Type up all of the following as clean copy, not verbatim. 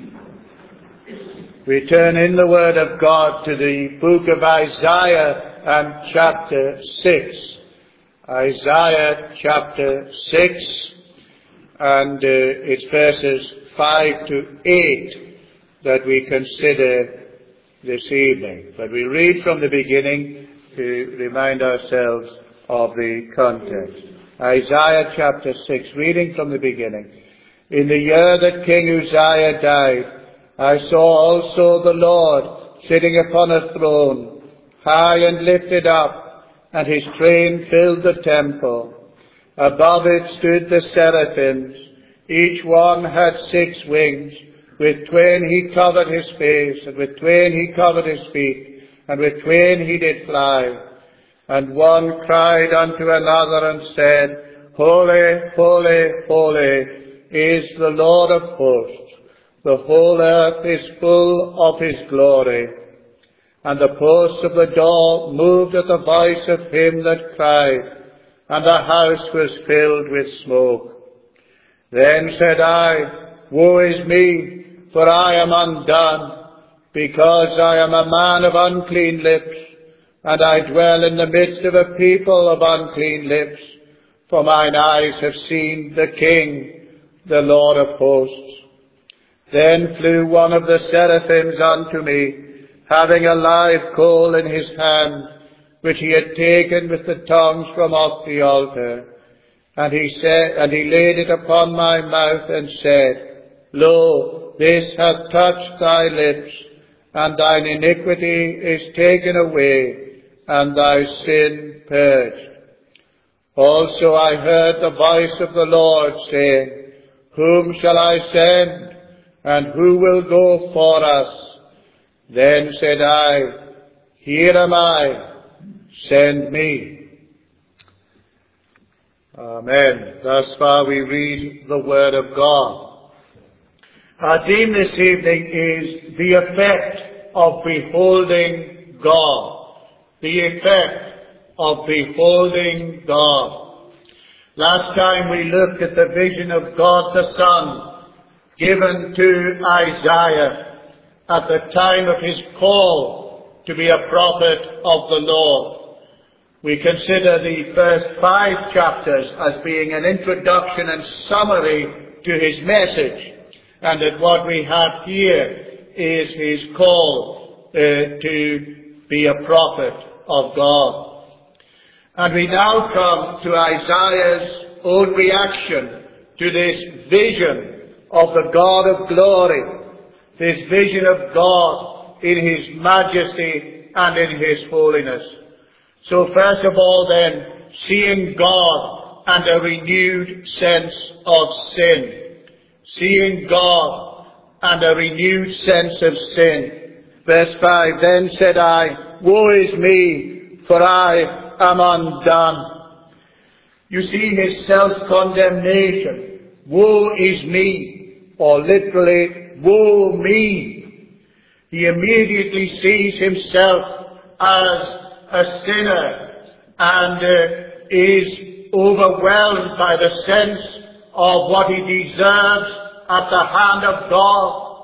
We turn in the Word of God to the book of Isaiah and chapter 6. Isaiah chapter 6, and it's verses 5 to 8 that we consider this evening. But we read from the beginning to remind ourselves of the context. Isaiah chapter 6, reading from the beginning. In the year that King Uzziah died, I saw also the Lord sitting upon a throne, high and lifted up, and his train filled the temple. Above it stood the seraphims. Each one had 6 wings. With twain he covered his face, and with twain he covered his feet, and with twain he did fly. And one cried unto another and said, Holy, holy, holy is the Lord of hosts. The whole earth is full of his glory. And the posts of the door moved at the voice of him that cried, and the house was filled with smoke. Then said I, Woe is me, for I am undone, because I am a man of unclean lips, and I dwell in the midst of a people of unclean lips. For mine eyes have seen the King, the Lord of hosts. Then flew one of the seraphims unto me, having a live coal in his hand, which he had taken with the tongs from off the altar. And he laid it upon my mouth, and said, Lo, this hath touched thy lips, and thine iniquity is taken away, and thy sin purged. Also I heard the voice of the Lord saying, Whom shall I send? And who will go for us? Then said I, Here am I, send me. Amen. Thus far we read the Word of God. Our theme this evening is the effect of beholding God. The effect of beholding God. Last time we looked at the vision of God the Son, given to Isaiah at the time of his call to be a prophet of the Lord. We consider the first 5 chapters as being an introduction and summary to his message, and that what we have here is his call to be a prophet of God. And we now come to Isaiah's own reaction to this vision of the God of glory, this vision of God in his majesty and in his holiness. So first of all then, seeing God and a renewed sense of sin. Seeing God and a renewed sense of sin. Verse 5, Then said I, Woe is me, for I am undone. You see his self-condemnation. Woe is me. Or literally, woe me. He immediately sees himself as a sinner and is overwhelmed by the sense of what he deserves at the hand of God.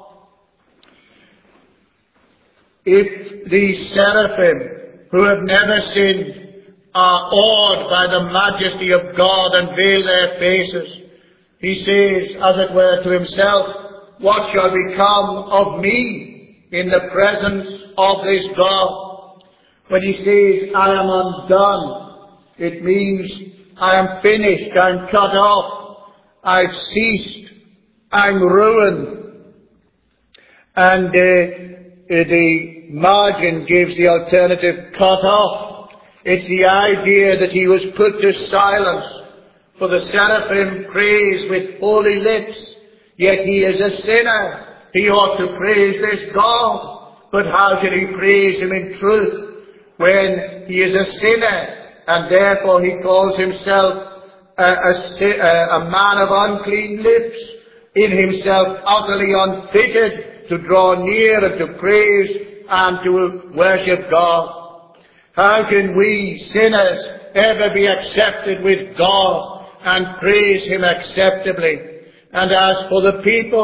If the seraphim who have never sinned are awed by the majesty of God and veil their faces, he says, as it were, to himself, What shall become of me in the presence of this God? When he says, I am undone, it means I am finished, I'm cut off, I've ceased, I'm ruined. And the margin gives the alternative, cut off. It's the idea that he was put to silence. For the seraphim praise with holy lips, yet he is a sinner. He ought to praise this God. But how can he praise him in truth when he is a sinner? And therefore he calls himself a man of unclean lips, in himself utterly unfitted to draw near and to praise and to worship God. How can we sinners ever be accepted with God and praise him acceptably? And as for the people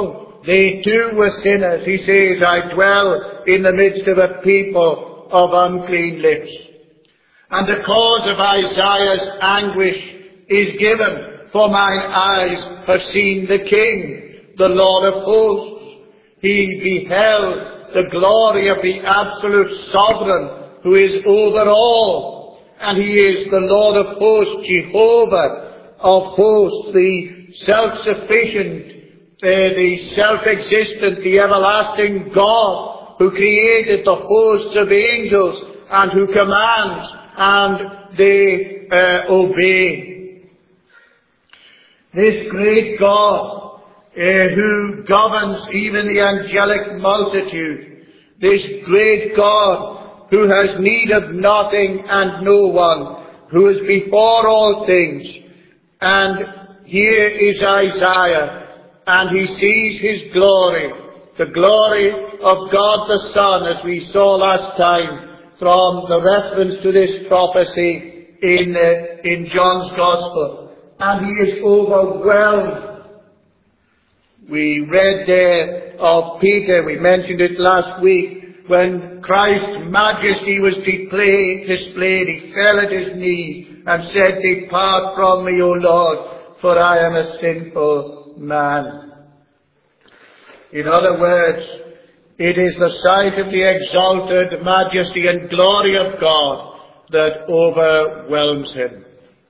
they too were sinners. He says, I dwell in the midst of a people of unclean lips. And the cause of Isaiah's anguish is given, for mine eyes have seen the King, the Lord of hosts. He beheld the glory of the absolute sovereign who is over all. And he is the Lord of hosts, Jehovah of hosts, the self-sufficient, the self-existent, the everlasting God who created the hosts of angels and who commands and they obey. This great God who governs even the angelic multitude, this great God who has need of nothing and no one, who is before all things. And here is Isaiah, and he sees his glory, the glory of God the Son, as we saw last time from the reference to this prophecy in John's Gospel. And he is overwhelmed. We read there of Peter, we mentioned it last week, when Christ's majesty was displayed, he fell at his knees and said, Depart from me, O Lord, for I am a sinful man. In other words, it is the sight of the exalted majesty and glory of God that overwhelms him.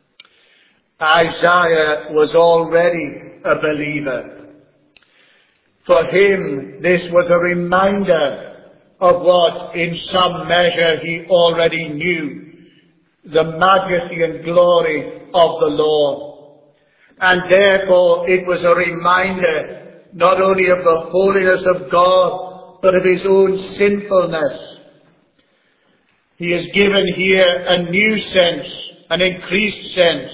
Isaiah was already a believer. For him, this was a reminder of what, in some measure, he already knew, the majesty and glory of the Lord. And therefore, it was a reminder not only of the holiness of God, but of his own sinfulness. He is given here a new sense, an increased sense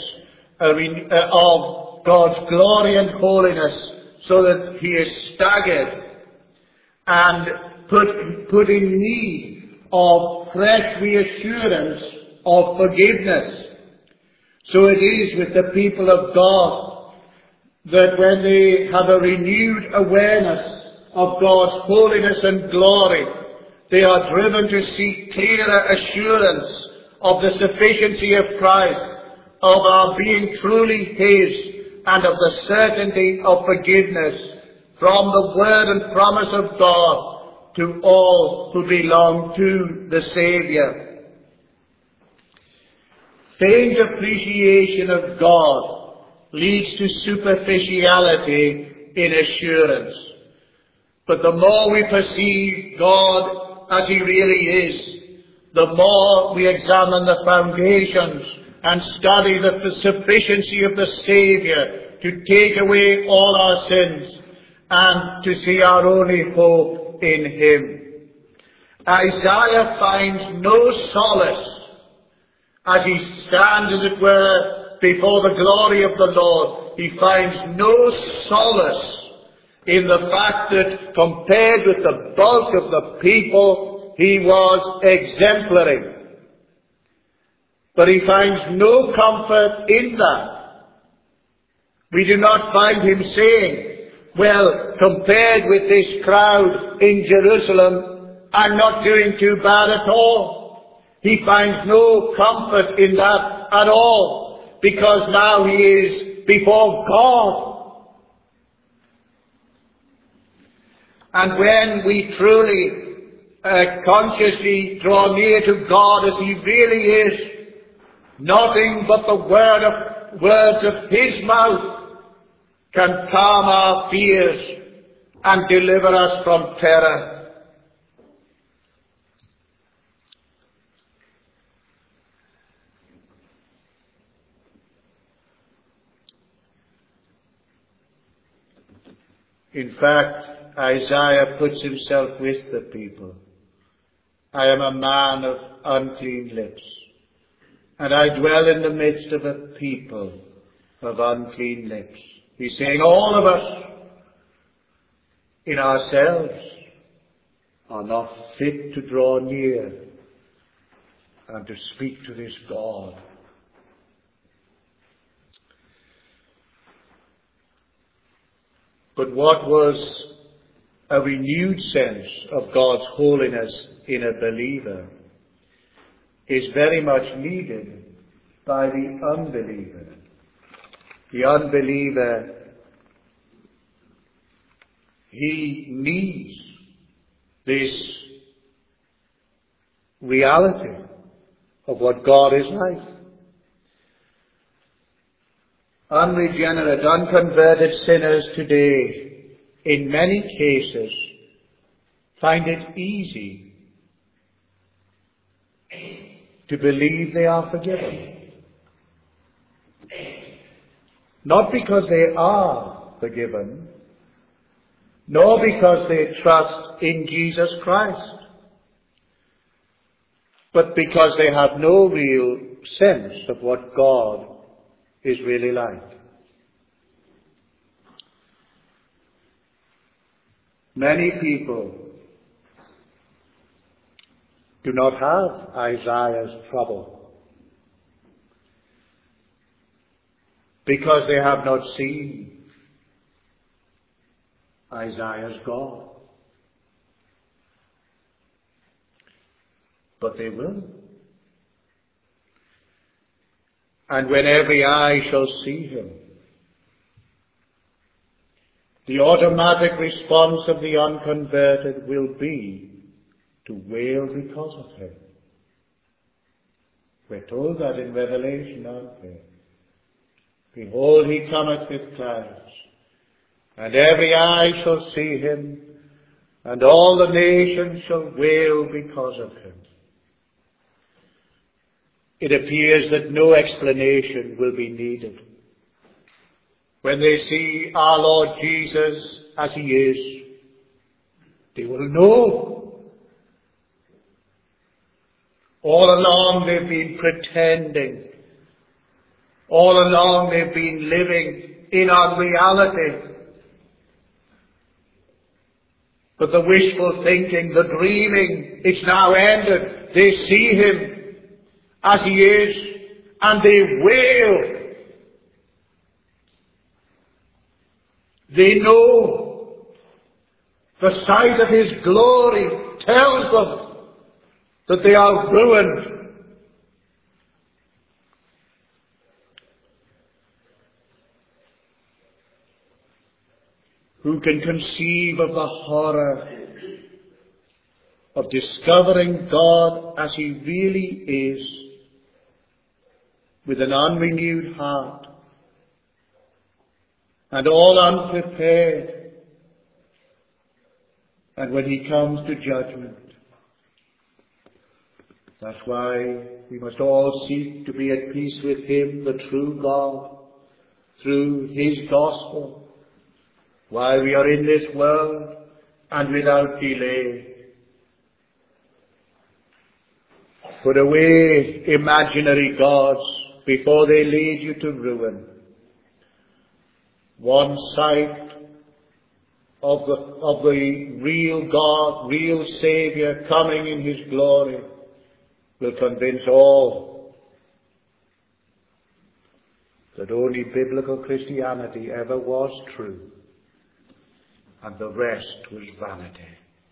of God's glory and holiness, so that he is staggered and put in need of fresh reassurance of forgiveness. So it is with the people of God that when they have a renewed awareness of God's holiness and glory, they are driven to seek clearer assurance of the sufficiency of Christ, of our being truly his, and of the certainty of forgiveness from the word and promise of God to all who belong to the Saviour. Faint appreciation of God leads to superficiality in assurance. But the more we perceive God as he really is, the more we examine the foundations and study the sufficiency of the Saviour to take away all our sins and to see our only hope in him. Isaiah finds no solace as he stands, as it were, before the glory of the Lord. He finds no solace in the fact that compared with the bulk of the people, he was exemplary. But he finds no comfort in that. We do not find him saying, well, compared with this crowd in Jerusalem, I'm not doing too bad at all. He finds no comfort in that at all, because now he is before God. And when we truly, consciously draw near to God as he really is, nothing but the words of his mouth can calm our fears and deliver us from terror. In fact, Isaiah puts himself with the people. I am a man of unclean lips, and I dwell in the midst of a people of unclean lips. He's saying all of us in ourselves are not fit to draw near and to speak to this God. But what was a renewed sense of God's holiness in a believer is very much needed by the unbeliever. The unbeliever, he needs this reality of what God is like. Unregenerate, unconverted sinners today, in many cases, find it easy to believe they are forgiven. Not because they are forgiven, nor because they trust in Jesus Christ, but because they have no real sense of what God is really like. Many people do not have Isaiah's trouble because they have not seen Isaiah's God. But they will. And when every eye shall see him, the automatic response of the unconverted will be to wail because of him. We're told that in Revelation, aren't we? Behold, he cometh with clouds, and every eye shall see him, and all the nations shall wail because of him. It appears that no explanation will be needed. When they see our Lord Jesus as he is, they will know. All along they've been pretending. All along they've been living in unreality. But the wishful thinking, the dreaming, it's now ended. They see him as he is, and they wail. They know the sight of his glory tells them that they are ruined. Who can conceive of the horror of discovering God as he really is, with an unrenewed heart, and all unprepared, and when he comes to judgment? That's why we must all seek to be at peace with him, the true God, through his gospel, while we are in this world, and without delay. Put away imaginary gods before they lead you to ruin. One sight of the real God, real Saviour coming in his glory will convince all that only biblical Christianity ever was true, and the rest was vanity.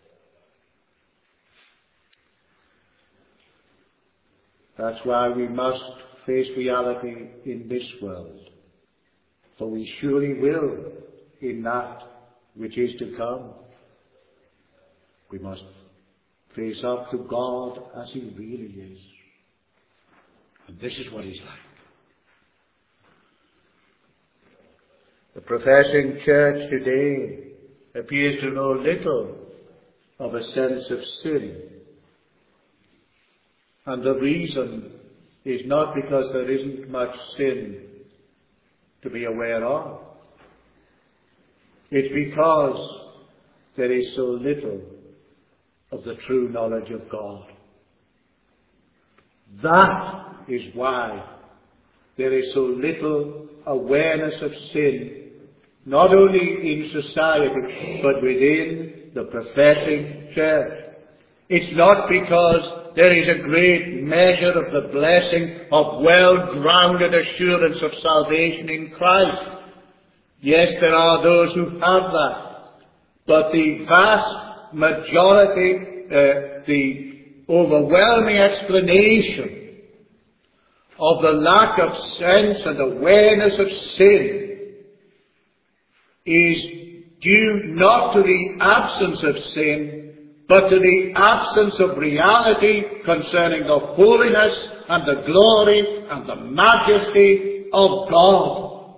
That's why we must face reality in this world, for we surely will in that which is to come. We must face up to God as he really is. And this is what he's like. The professing church today appears to know little of a sense of sin. And the reason is not because there isn't much sin to be aware of. It's because there is so little of the true knowledge of God. That is why there is so little awareness of sin, not only in society, but within the professing church. It's not because there is a great measure of the blessing of well-grounded assurance of salvation in Christ. Yes, there are those who have that. but the vast majority, the overwhelming explanation of the lack of sense and awareness of sin is due not to the absence of sin, but to the absence of reality concerning the holiness and the glory and the majesty of God.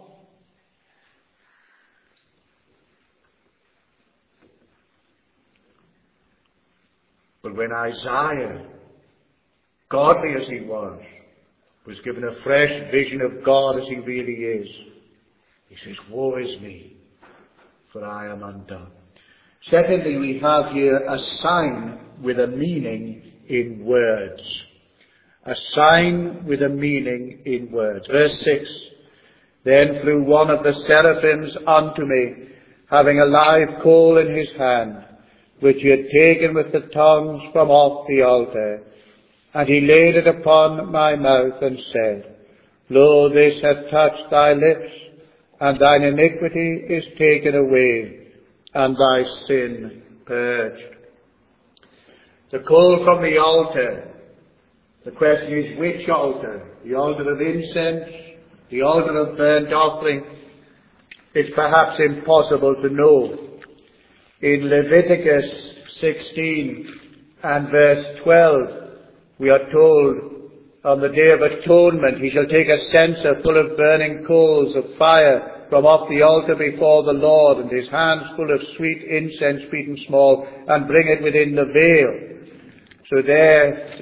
But when Isaiah, godly as he was given a fresh vision of God as he really is, he says, "Woe is me, for I am undone." Secondly, we have here a sign with a meaning in words. A sign with a meaning in words. Verse 6, "Then flew one of the seraphims unto me, having a live coal in his hand, which he had taken with the tongs from off the altar. And he laid it upon my mouth and said, Lo, this hath touched thy lips, and thine iniquity is taken away, and thy sin purged." The coal from the altar. The question is, which altar? The altar of incense? The altar of burnt offering? It's perhaps impossible to know. In Leviticus 16 and verse 12, we are told, on the Day of Atonement, he shall take a censer full of burning coals of fire from off the altar before the Lord, and his hands full of sweet incense beaten small, and bring it within the veil. So there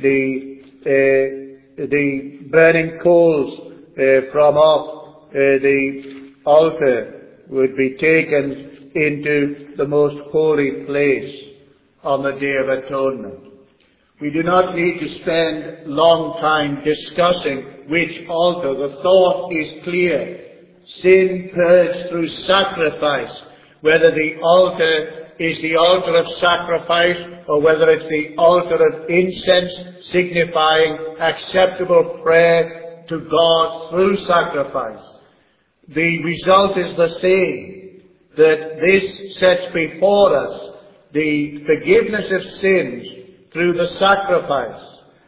the burning coals from off the altar would be taken into the most holy place on the Day of Atonement. We do not need to spend long time discussing which altar. The thought is clear. Sin purged through sacrifice, whether the altar is the altar of sacrifice or whether it's the altar of incense signifying acceptable prayer to God through sacrifice. The result is the same, that this sets before us the forgiveness of sins through the sacrifice,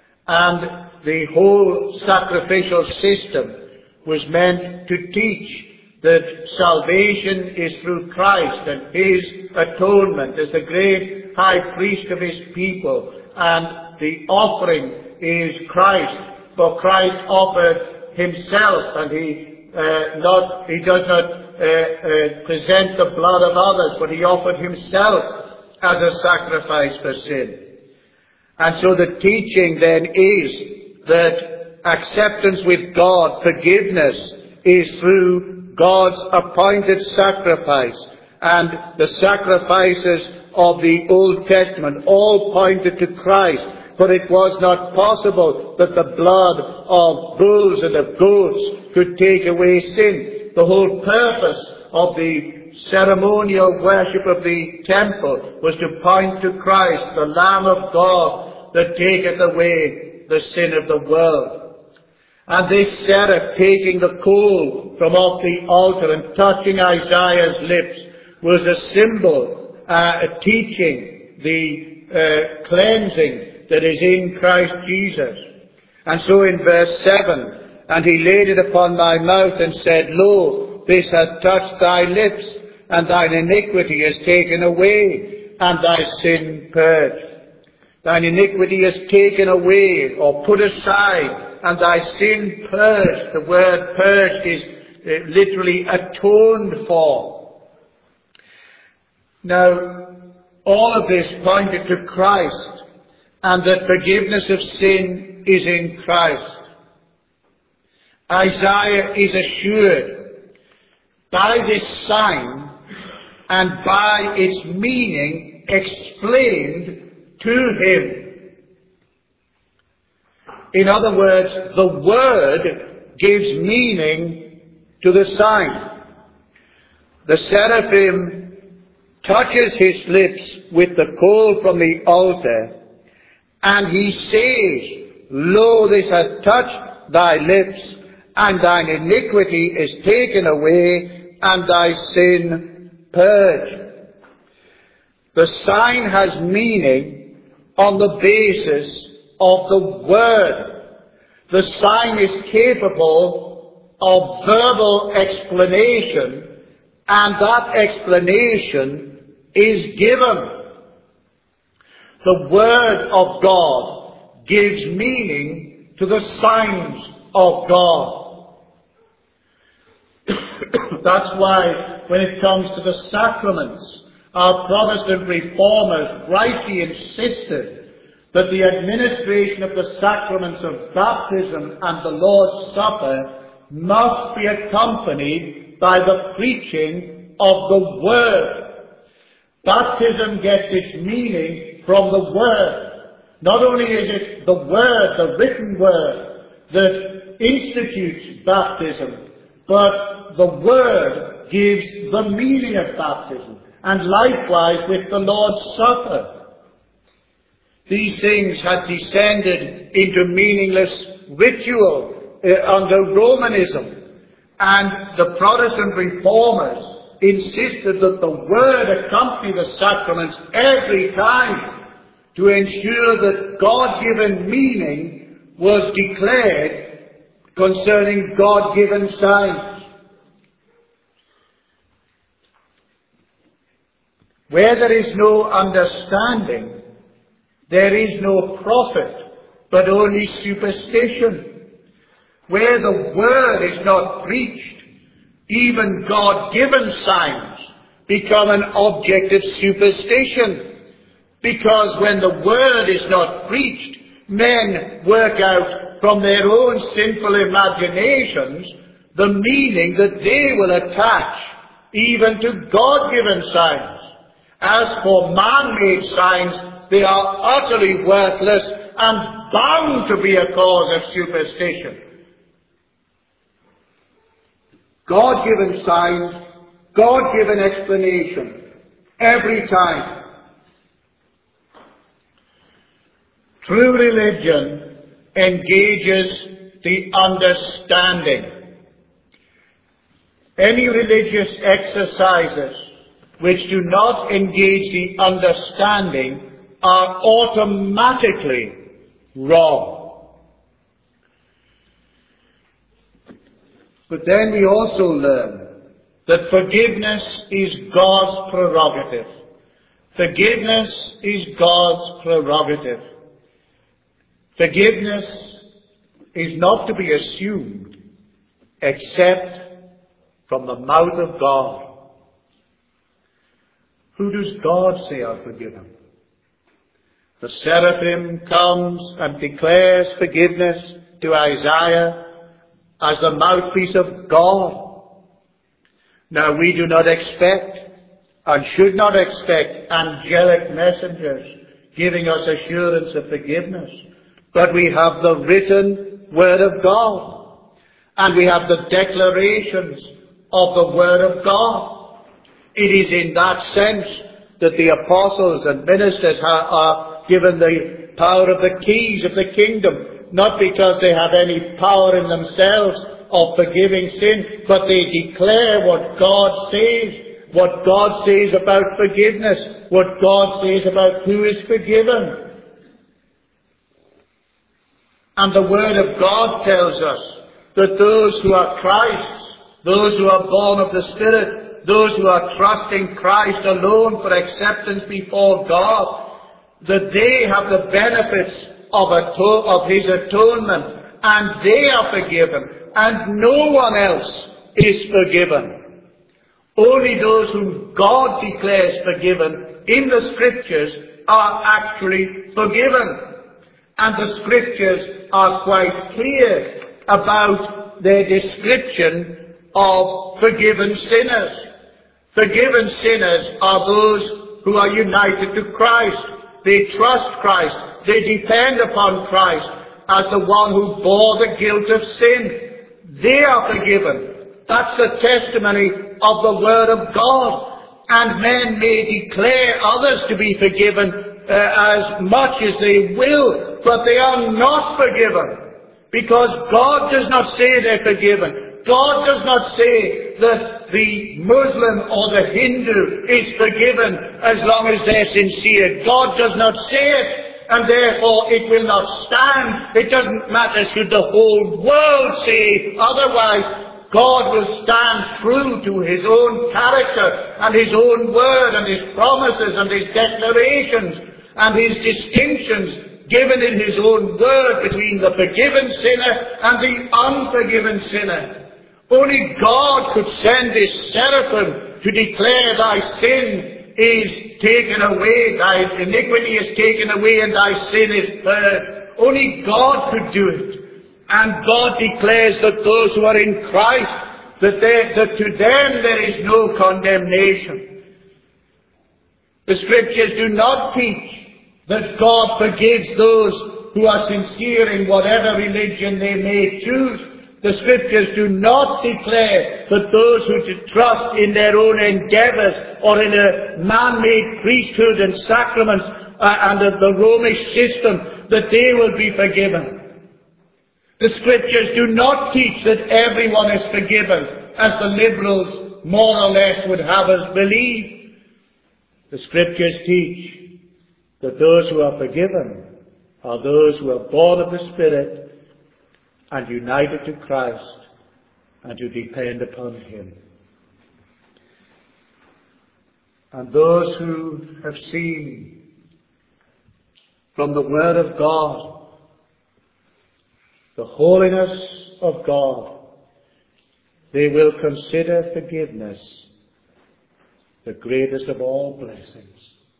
and the whole sacrificial system was meant to teach that salvation is through Christ and his atonement as the great high priest of his people, and the offering is Christ, for Christ offered himself, and he does not present the blood of others, but he offered himself as a sacrifice for sin. And so the teaching then is that acceptance with God, forgiveness, is through God's appointed sacrifice. And the sacrifices of the Old Testament all pointed to Christ. For it was not possible that the blood of bulls and of goats could take away sin. The whole purpose of the ceremonial worship of the temple was to point to Christ, the Lamb of God, that taketh away the sin of the world. And this seraph taking the coal from off the altar and touching Isaiah's lips was a symbol, teaching the cleansing that is in Christ Jesus. And so in verse 7, "And he laid it upon my mouth and said, Lo, this hath touched thy lips, and thine iniquity is taken away, and thy sin purged." Thine iniquity is taken away or put aside, and thy sin purged. The word purged is literally atoned for. Now, all of this pointed to Christ, and that forgiveness of sin is in Christ. Isaiah is assured by this sign and by its meaning explained to him. In other words, the word gives meaning to the sign. The seraphim touches his lips with the coal from the altar, and he says, Lo, this hath touched thy lips, and thine iniquity is taken away, and thy sin purged. The sign has meaning on the basis of the Word. The sign is capable of verbal explanation, and that explanation is given. The Word of God gives meaning to the signs of God. That's why when it comes to the sacraments, our Protestant reformers rightly insisted that the administration of the sacraments of baptism and the Lord's Supper must be accompanied by the preaching of the Word. Baptism gets its meaning from the Word. Not only is it the Word, the written Word, that institutes baptism, but the Word gives the meaning of baptism, and likewise with the Lord's Supper. These things had descended into meaningless ritual under Romanism, and the Protestant reformers insisted that the Word accompany the sacraments every time to ensure that God-given meaning was declared concerning God-given signs. Where there is no understanding, there is no profit, but only superstition. Where the Word is not preached, even God-given signs become an object of superstition. Because when the Word is not preached, men work out from their own sinful imaginations the meaning that they will attach even to God-given signs. As for man-made signs, they are utterly worthless and bound to be a cause of superstition. God-given signs, God-given explanation, every time. True religion engages the understanding. Any religious exercises which do not engage the understanding are automatically wrong. But then we also learn that forgiveness is God's prerogative. Forgiveness is God's prerogative. Forgiveness is not to be assumed except from the mouth of God. Who does God say are forgiven? The seraphim comes and declares forgiveness to Isaiah as the mouthpiece of God. Now we do not expect and should not expect angelic messengers giving us assurance of forgiveness. But we have the written Word of God. And we have the declarations of the Word of God. It is in that sense that the apostles and ministers are given the power of the keys of the kingdom, not because they have any power in themselves of forgiving sin, but they declare what God says about forgiveness, what God says about who is forgiven. And the Word of God tells us that those who are Christ's, those who are born of the Spirit, those who are trusting Christ alone for acceptance before God, that they have the benefits of His atonement, and they are forgiven, and no one else is forgiven. Only those whom God declares forgiven in the Scriptures are actually forgiven. And the Scriptures are quite clear about their description of forgiven sinners. Forgiven sinners are those who are united to Christ. They trust Christ. They depend upon Christ as the one who bore the guilt of sin. They are forgiven. That's the testimony of the Word of God. And men may declare others to be forgiven as much as they will, but they are not forgiven. Because God does not say they're forgiven. God does not say that the Muslim or the Hindu is forgiven as long as they're sincere. God does not say it, and therefore it will not stand. It doesn't matter should the whole world say otherwise. God will stand true to His own character and His own word and His promises and His declarations and His distinctions given in His own word between the forgiven sinner and the unforgiven sinner. Only God could send this seraphim to declare thy sin is taken away, thy iniquity is taken away, and thy sin is purged. Only God could do it. And God declares that those who are in Christ, that to them there is no condemnation. The Scriptures do not teach that God forgives those who are sincere in whatever religion they may choose. The Scriptures do not declare that those who trust in their own endeavours or in a man-made priesthood and sacraments under the Romish system, that they will be forgiven. The Scriptures do not teach that everyone is forgiven, as the liberals more or less would have us believe. The Scriptures teach that those who are forgiven are those who are born of the Spirit and united to Christ and who depend upon Him. And those who have seen from the Word of God the holiness of God, they will consider forgiveness the greatest of all blessings.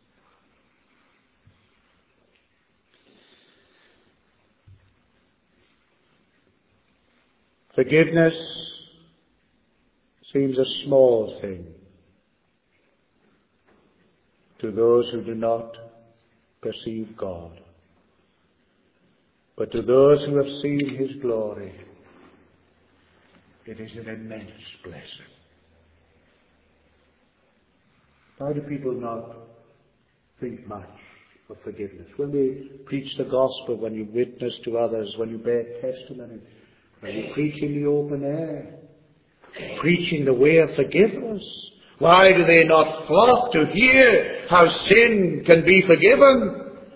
Forgiveness seems a small thing to those who do not perceive God. But to those who have seen His glory, it is an immense blessing. Why do people not think much of forgiveness? When we preach the gospel, when you witness to others, when you bear testimony, when you preach in the open air, preaching the way of forgiveness, why do they not flock to hear how sin can be forgiven?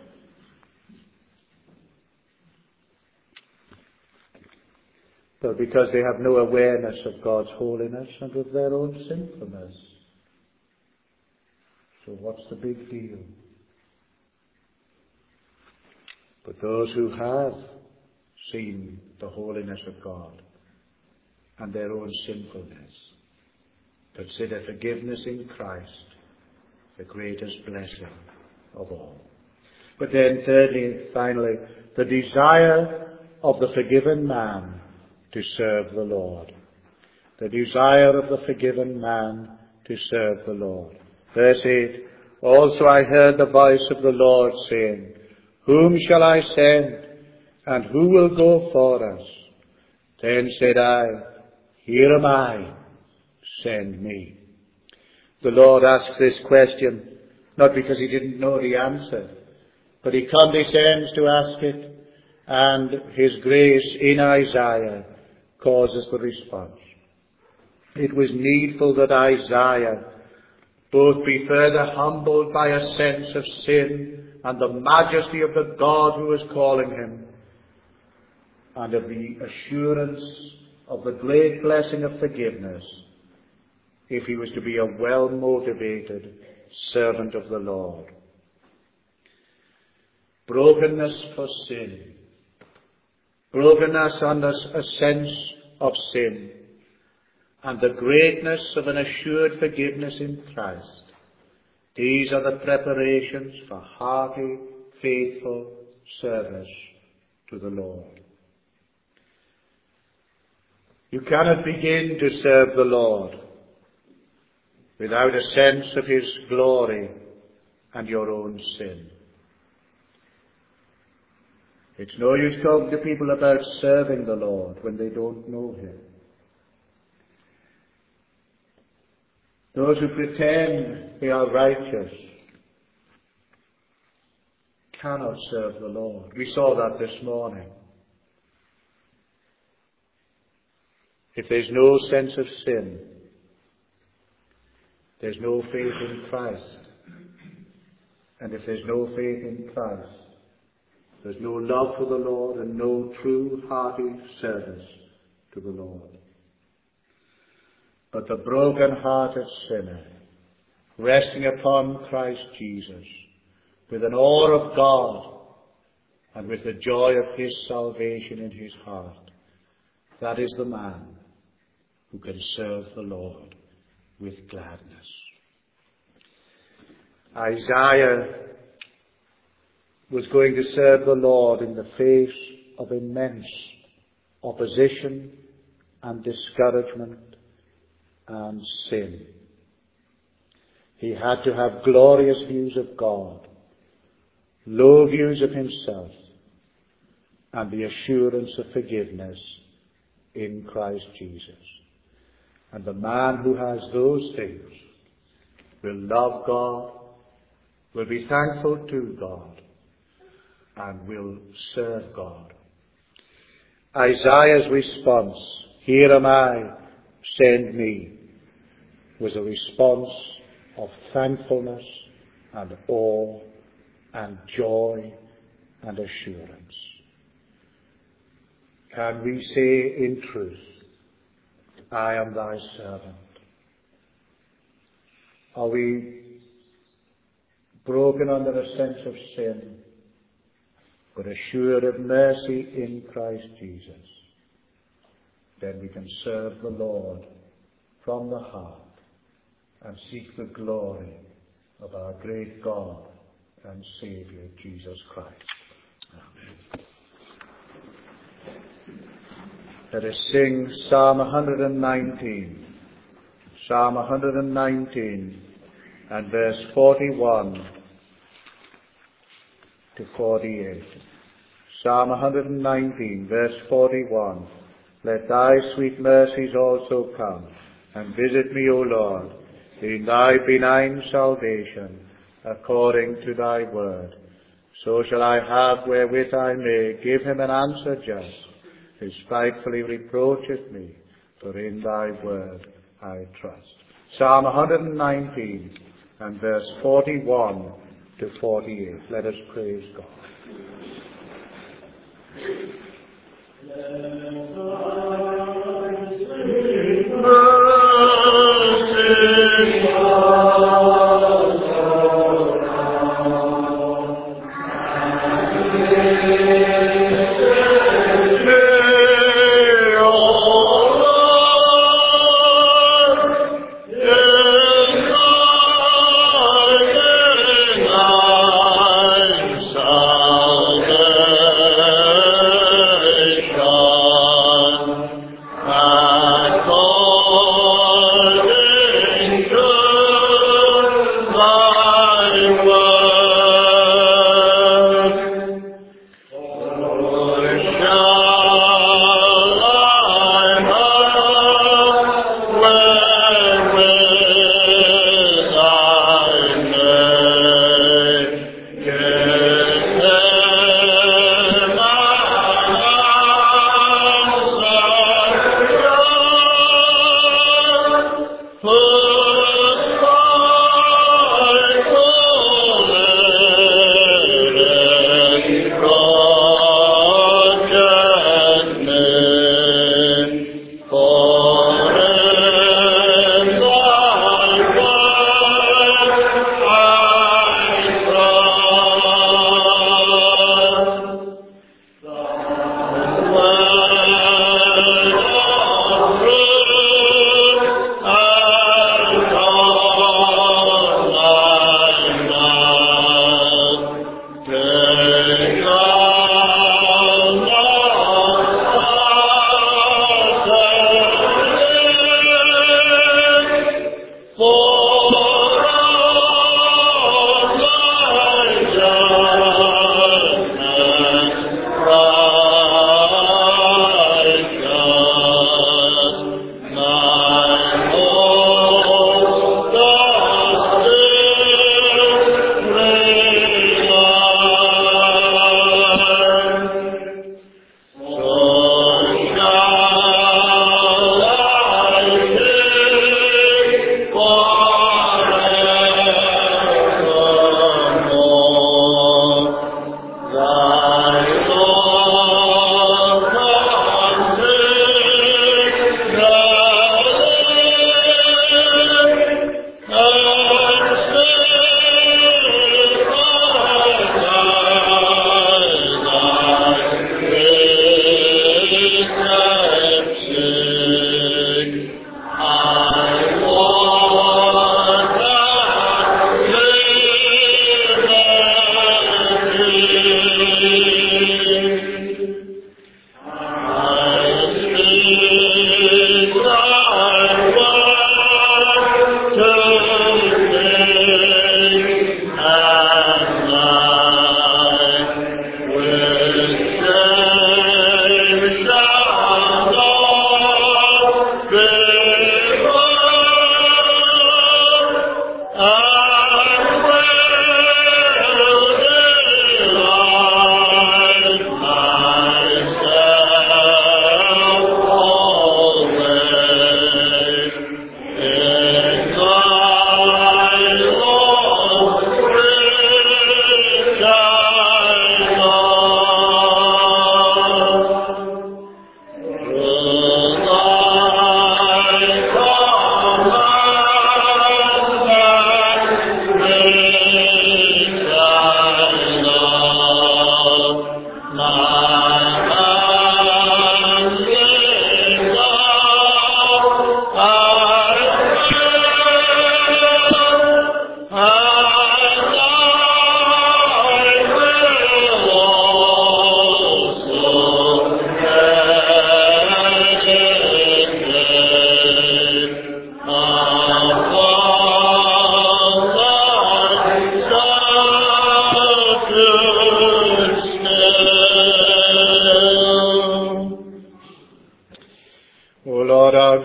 Well, because they have no awareness of God's holiness and of their own sinfulness. So what's the big deal? But those who have seen the holiness of God and their own sinfulness consider forgiveness in Christ the greatest blessing of all. But then thirdly and finally, the desire of the forgiven man to serve the Lord. The desire of the forgiven man to serve the Lord. Verse 8, also I heard the voice of the Lord saying, whom shall I send, and who will go for us? Then said I, here am I, send me. The Lord asks this question, not because He didn't know the answer, but He condescends to ask it, and His grace in Isaiah causes the response. It was needful that Isaiah both be further humbled by a sense of sin and the majesty of the God who was calling him, and of the assurance of the great blessing of forgiveness, if he was to be a well-motivated servant of the Lord. Brokenness for sin, brokenness under a sense of sin, and the greatness of an assured forgiveness in Christ. These are the preparations for hearty, faithful service to the Lord. You cannot begin to serve the Lord without a sense of His glory and your own sin. It's no use talking to people about serving the Lord when they don't know Him. Those who pretend they are righteous cannot serve the Lord. We saw that this morning. If there's no sense of sin, there's no faith in Christ. And if there's no faith in Christ, there's no love for the Lord and no true hearty service to the Lord. But the broken-hearted sinner, resting upon Christ Jesus, with an awe of God and with the joy of his salvation in his heart, that is the man who can serve the Lord with gladness. Isaiah was going to serve the Lord in the face of immense opposition and discouragement and sin. He had to have glorious views of God, low views of himself, and the assurance of forgiveness in Christ Jesus. And the man who has those things will love God, will be thankful to God, and will serve God. Isaiah's response, "Here am I, send me," was a response of thankfulness and awe and joy and assurance. Can we say in truth, "I am thy servant"? Are we broken under a sense of sin, but assured of mercy in Christ Jesus? Then we can serve the Lord from the heart and seek the glory of our great God and Saviour, Jesus Christ. Amen. Let us sing Psalm 119. Psalm 119 and verse 41 to 48. Psalm 119, verse 41. Let thy sweet mercies also come, and visit me, O Lord, in thy benign salvation, according to thy word. So shall I have wherewith I may give him an answer just, who spitefully reproacheth me, for in thy word I trust. Psalm 119 and verse 41 to 48. Let us praise God.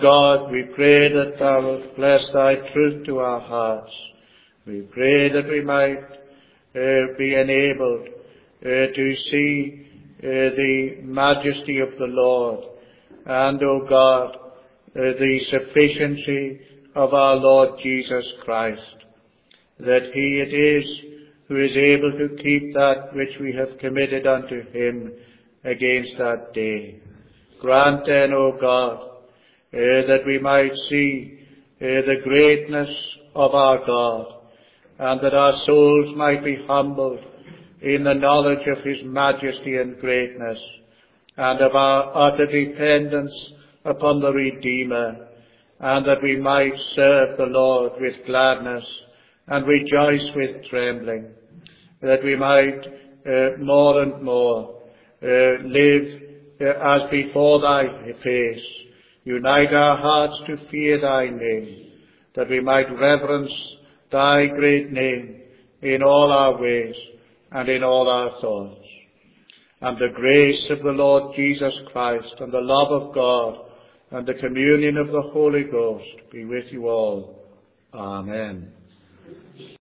God, we pray that thou wilt bless thy truth to our hearts. We pray that we might be enabled to see the majesty of the Lord, and, O God, the sufficiency of our Lord Jesus Christ, that he it is who is able to keep that which we have committed unto him against that day. Grant then, O God, that we might see the greatness of our God, and that our souls might be humbled in the knowledge of his majesty and greatness, and of our utter dependence upon the Redeemer, and that we might serve the Lord with gladness and rejoice with trembling, that we might more and more live as before thy face, unite our hearts to fear thy name, that we might reverence thy great name in all our ways and in all our thoughts. And the grace of the Lord Jesus Christ, and the love of God, and the communion of the Holy Ghost be with you all. Amen.